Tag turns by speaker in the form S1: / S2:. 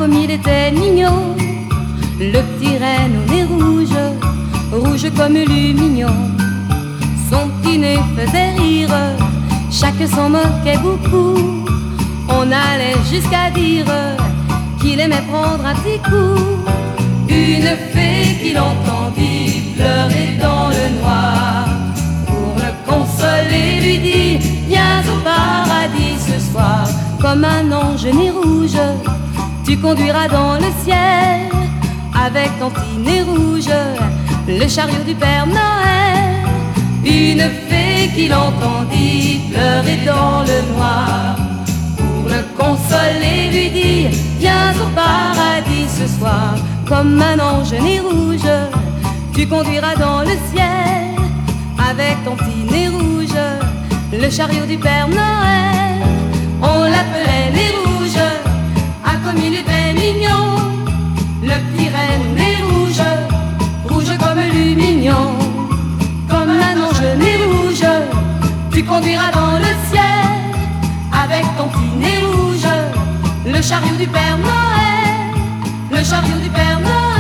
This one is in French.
S1: comme il était mignon, le petit renne au nez rouge, rouge comme Lumignon. Son petit nez faisait rire, chacun s'en moquait beaucoup. On allait jusqu'à dire qu'il aimait prendre un petit coup. Une fée qui l'entendit pleurer dans le noir, pour le consoler lui dit: viens au paradis ce soir. Comme un ange nez rouge, tu conduiras dans le ciel, avec ton petit nez rouge, le chariot du Père Noël. Une fée qui l'entendit pleurer dans le noir, pour le consoler lui dit: viens au paradis ce soir. Comme un ange nez rouge, tu conduiras dans le ciel, avec ton petit nez rouge, le chariot du Père Noël. On l'appelait nez rouge, ah comme il était mignon, le petit renne nez rouge, rouge comme Lumignon. Comme un ange nez rouge, tu conduiras dans le ciel, avec ton petit nez rouge, le chariot du Père Noël, le chariot du Père Noël.